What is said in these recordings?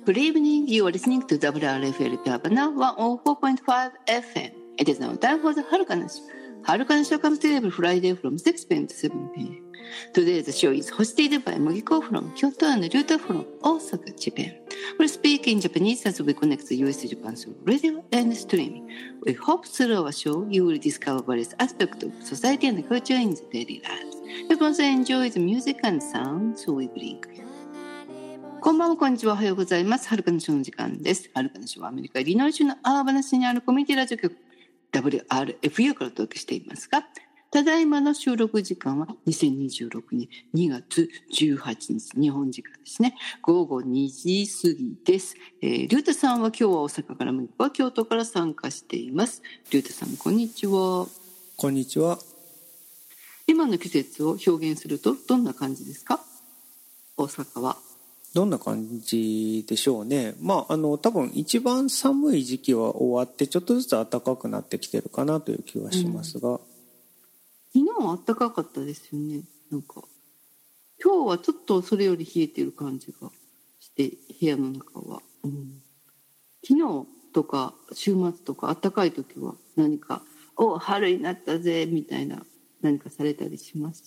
Good evening, you are listening to WRFL Pavana 104.5 FM. It is now time for the Harukanash. Harukanash comes to every Friday from 6 p.m. to 7 p.m. Today the show is hosted by Mogiko from Kyoto and Ryuta from Osaka, Japan. We'll speak in Japanese as we connect the US to Japan through radio and streaming. We hope through our show you will discover various aspects of society and culture in the daily lives. We also enjoy the music and sounds we bring you.こんばんは、こんにちは、おはようございます。はるかのショーの時間です。はるかのショーはアメリカ・イリノイ州のアーバナ市にあるコミュニティラジオ局 WRFU からお届けしていますが、ただいまの収録時間は2026年2月18日、日本時間ですね。午後2時過ぎです。リュウタさんは今日は大阪から向こうは京都から参加しています。リュウタさん、こんにちは。 こんにちは。 今の季節を表現するとどんな感じですか？大阪は。 どんな感じでしょうね。多分一番寒い時期は終わってちょっとずつ暖かくなってきてるかなという気はしますが、 昨日は暖かかったですよね。なんか今日はちょっとそれより冷えてる感じがして部屋の中は、昨日とか週末とか暖かい時は何か春になったぜみたいな何かされたりしました？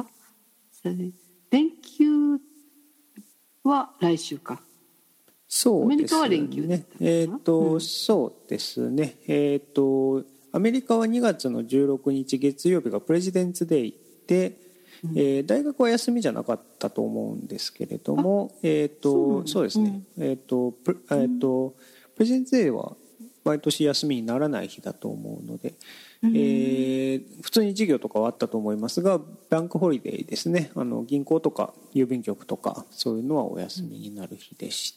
連休は来週か。 そうですね。 アメリカは連休だったそうですね。アメリカは2月の16日月曜日がプレジデンツデイで、大学は休みじゃなかったと思うんですけれども、そうですね。プレジデンツデイは毎年休みにならない日だと思うので、普通に授業とかはあったと思いますが、バンクホリデーですね。銀行とか郵便局とかそういうのはお休みになる日でした。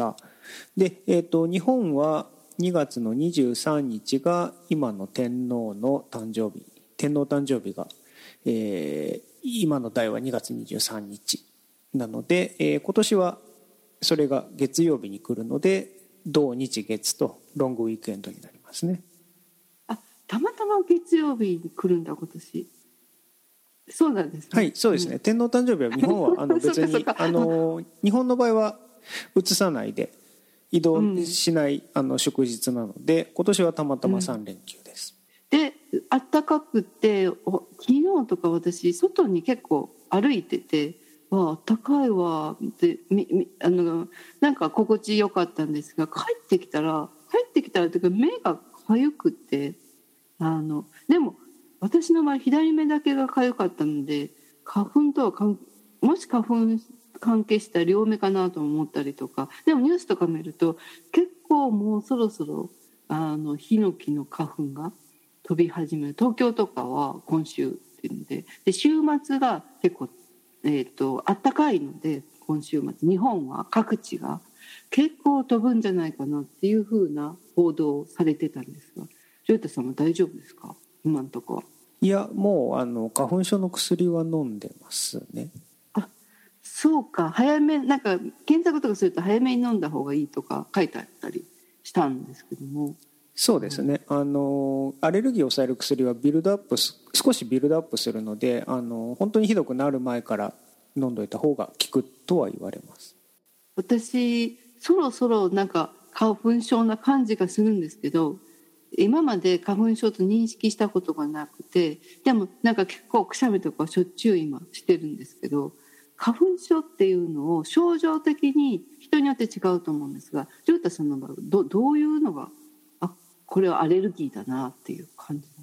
で、日本は2月の23日が今の天皇の誕生日。天皇誕生日が、今の代は2月23日なので、今年はそれが月曜日に来るので、土日月とロングウィークエンドになりますね。 たまたま月曜日に来るんだ今年。そうなんですね。 はい、そうですね。天皇誕生日は日本は別に日本の場合は移さないで移動しない、祝日なので、今年はたまたま3連休です。 で、暖かくて昨日とか私外に結構歩いてて、暖かいわってなんか心地よかったんですが、帰ってきたらというか目が痒くて。でも私の場合左目だけが痒かったので、花粉とはもし花粉関係したら両目かなと思ったりとか。でもニュースとか見ると結構もうそろそろヒノキの花粉が飛び始める。東京とかは今週っていうので、週末が結構暖かいので、今週末日本は各地が結構飛ぶんじゃないかなっていう風な報道をされてたんですが、ジョイタさんは大丈夫ですか？今のところは。 いや、もう花粉症の薬は飲んでますね。 そうか。早めなんか検索とかすると早めに飲んだ方がいいとか書いてあったりしたんですけども。 そうですね。アレルギーを抑える薬は少しビルドアップするので、本当にひどくなる前から飲んどいた方が効くとは言われます。 私そろそろなんか花粉症な感じがするんですけど、今まで花粉症と認識したことがなくて、でもなんか結構くしゃみとかしょっちゅう今してるんですけど、花粉症っていうのを症状的に人によって違うと思うんですが、ジョータさんの場合どういうのがこれはアレルギーだなっていう感じ？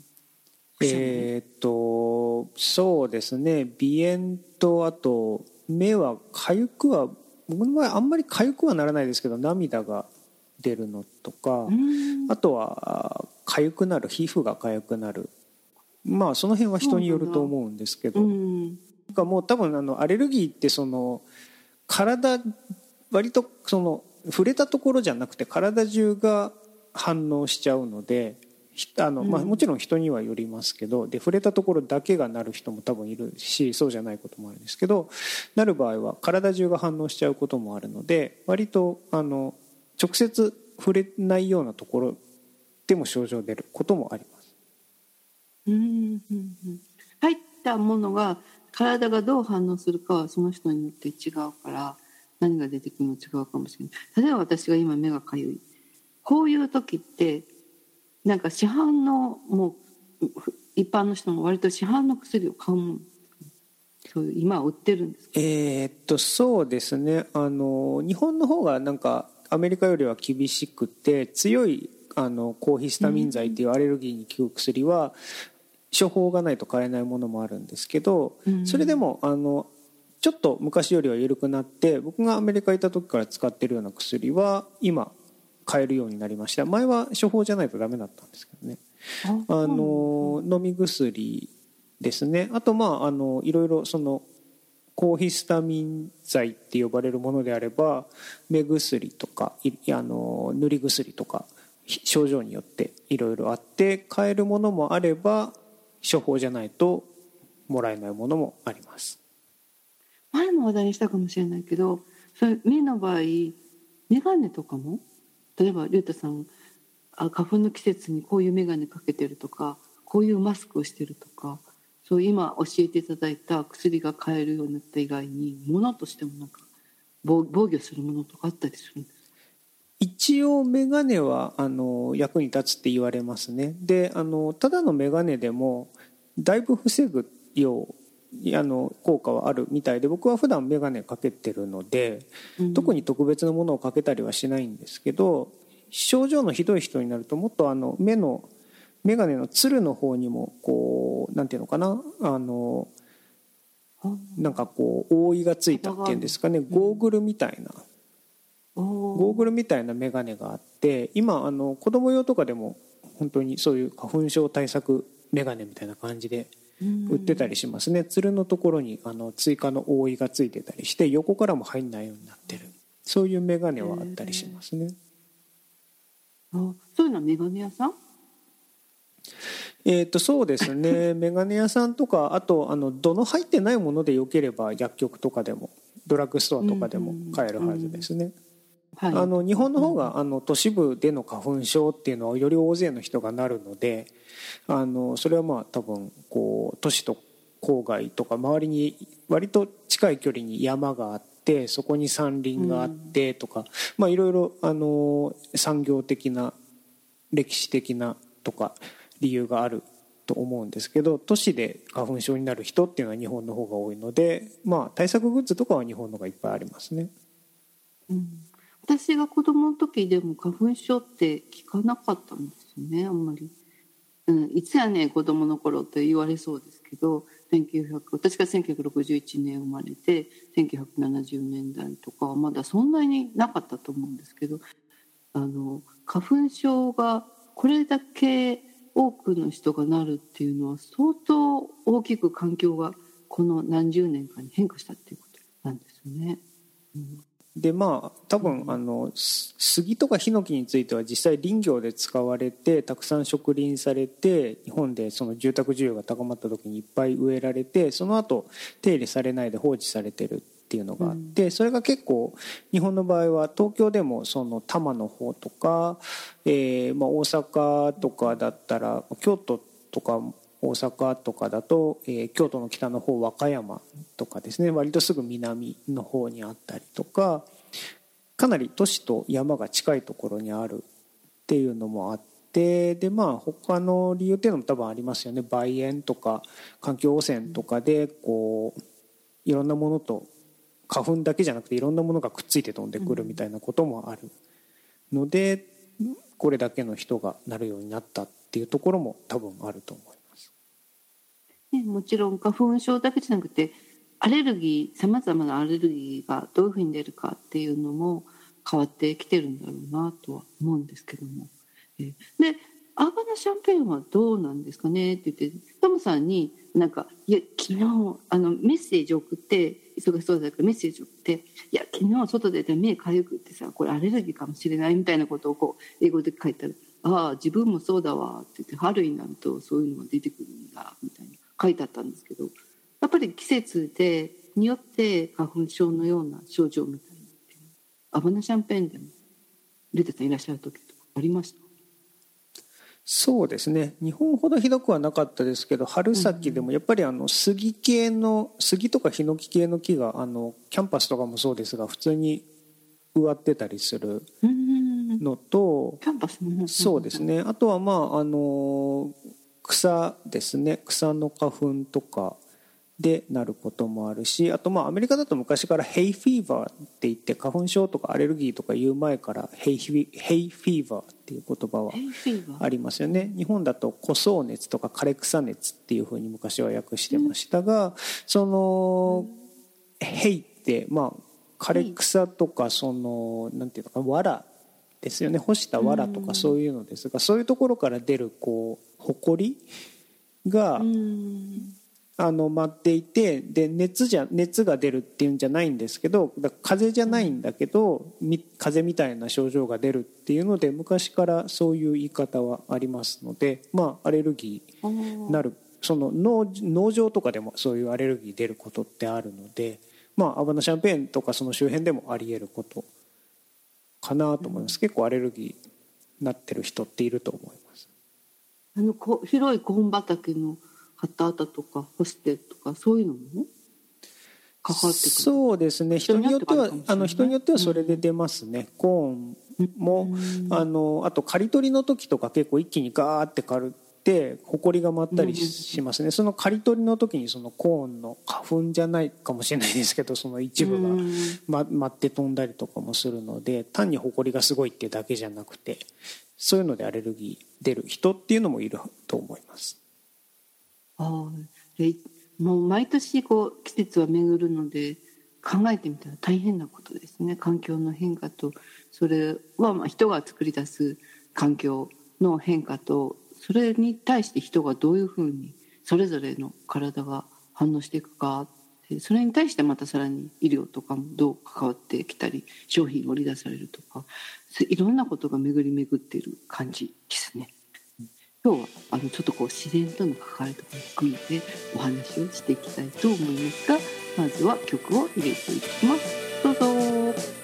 そうですね。鼻炎と、あと目は痒くは、僕の場合あんまり痒くはならないですけど、涙が出るのとか、あとは痒くなる、皮膚が痒くなる、その辺は人によると思うんですけど、もう多分アレルギーって体割と触れたところじゃなくて体中が反応しちゃうので、もちろん人にはよりますけど、で触れたところだけがなる人も多分いるし、そうじゃないこともあるんですけど、なる場合は体中が反応しちゃうこともあるので、割と直接触れないようなところでも症状出ることもあります。 入ったものが体がどう反応するかはその人によって違うから、 何が出てくるの違うかもしれない。例えば私が今目がかゆい、こういう時ってなんか市販のもう一般の人も割と市販の薬を買うもんですかね。そういう今売ってるんですか。 そうですね、日本の方がなんかアメリカよりは厳しくて、強い抗ヒスタミン剤っていうアレルギーに効く薬は処方がないと買えないものもあるんですけど、それでもちょっと昔よりは緩くなって、僕がアメリカ行った時から使ってるような薬は今買えるようになりました。前は処方じゃないとダメだったんですけどね。飲み薬ですね。あといろいろその抗ヒスタミン剤って呼ばれるものであれば、目薬とか塗り薬とか症状によっていろいろあって、買えるものもあれば処方じゃないともらえないものもあります。 前も話題にしたかもしれないけど、それ目の場合眼鏡とかも、例えば龍太さん花粉の季節にこういう眼鏡かけてるとか、こういうマスクをしてるとか、そう今教えていただいた薬が買えるようになった以外に、ものとしてもなんか防御するものとかあったりするんですか。 一応眼鏡は役に立つって言われますね。でただの眼鏡でもだいぶ防ぐよう効果はあるみたいで、僕は普段眼鏡かけてるので、特に特別なものをかけたりはしないんですけど、症状のひどい人になるともっと目の眼鏡のつるの方にもこうなんていうのかな、なんかこう覆いがついたっていうんですかね、ゴーグルみたいな眼鏡があって、今子供用とかでも本当にそういう花粉症対策眼鏡みたいな感じで売ってたりしますね。つるのところに追加の覆いがついてたりして、横からも入んないようになってる、そういう眼鏡はあったりしますね。 そういうのは眼鏡屋さん？ そうですね、眼鏡屋さんとか、あと度の入ってないものでよければ薬局とかでもドラッグストアとかでも買えるはずですね。日本の方が都市部での花粉症っていうのはより大勢の人がなるので、それは多分こう都市と郊外とか周りに割と近い距離に山があって、そこに山林があってとか、いろいろ産業的な歴史的なとか理由があると思うんですけど、都市で花粉症になる人っていうのは日本の方が多いので、対策グッズとかは日本の方がいっぱいありますね。 私が子供の時でも花粉症って聞かなかったんですよね、あんまり。いつやねん子供の頃って言われそうですけど、私が1961年生まれて1970年代とかはまだそんなになかったと思うんですけど、花粉症がこれだけ多くの人がなるっていうのは相当大きく環境がこの何十年かに変化したっていうことなんですよね。 で多分杉とかヒノキについては実際林業で使われてたくさん植林されて、日本でその住宅需要が高まった時にいっぱい植えられて、その後手入れされないで放置されてるっていうのがあって、それが結構日本の場合は東京でもその多摩の方とか、大阪とかだったら京都とか大阪とかだと、京都の北の方和歌山とかですね、割とすぐ南の方にあったりとか、かなり都市と山が近いところにあるっていうのもあって、で他の理由っていうのも多分ありますよね。梅塩とか環境汚染とかでこういろんなものと花粉だけじゃなくていろんなものがくっついて飛んでくるみたいなこともあるので、これだけの人がなるようになったっていうところも多分あると思います。 もちろん花粉症だけじゃなくてアレルギー、さまざまなアレルギーがどういうふうに出るかっていうのも変わってきてるんだろうなとは思うんですけども、でアーバナシャンペーンはどうなんですかねって言って、トムさんになんか「いや昨日メッセージ送って、忙しそうだからメッセージ送って「いや昨日外出て目かゆくってさ、これアレルギーかもしれない」みたいなことをこう英語で書いたら「ああ自分もそうだわ」って言って、春になるとそういうのが出てくるんだみたいに書いてあったんですけど、やっぱり季節によって花粉症のような症状みたいなっていうアーバナシャンペーンでもルテさんいらっしゃる時とかありました？ そうですね、日本ほどひどくはなかったですけど、春先でもやっぱり杉とかヒノキ系の木がキャンパスとかもそうですが普通に植わってたりするのと、 キャンパスもそうですね、あとは草ですね、草の花粉とかでなることもあるし、あとアメリカだと昔からヘイフィーバーって言って花粉症とかアレルギーとか言う前からヘイフィーバーっていう言葉はありますよね。日本だと枯草熱とか枯れ草熱っていうふうに昔は訳してましたが、そのヘイって枯れ草とかなんていうのか藁ですよね、干した藁とかそういうのですが、そういうところから出るほこりが舞っていて、で熱が出るっていうんじゃないんですけど、風邪じゃないんだけど風邪みたいな症状が出るっていうので昔からそういう言い方はありますので、アレルギーになる、その農場とかでもそういうアレルギー出ることってあるので、アバナシャンペーンとかその周辺でもあり得ることかなと思います。結構アレルギーになってる人っていると思います。 広いコーン畑の旗とかホステとかそういうのも関わってくる。そうですね、人によってはそれで出ますね。コーンもあと刈り取りの時とか結構一気にガーって刈るってほこりが舞ったりしますね。その刈り取りの時にそのコーンの花粉じゃないかもしれないですけど、その一部が舞って飛んだりとかもするので、単にほこりがすごいってだけじゃなくて、そういうのでアレルギー出る人っていうのもいると思います。もう毎年季節は巡るので考えてみたら大変なことですね。環境の変化と、それは人が作り出す環境の変化と、それに対して人がどういうふうにそれぞれの体が反応していくかって、それに対してまたさらに医療とかもどう関わってきたり、商品が売り出されるとか、いろんなことが巡り巡っている感じですね。今日はちょっと自然との関わりとかも含めてお話をしていきたいと思いますが、まずは曲を入れていきます。どうぞ。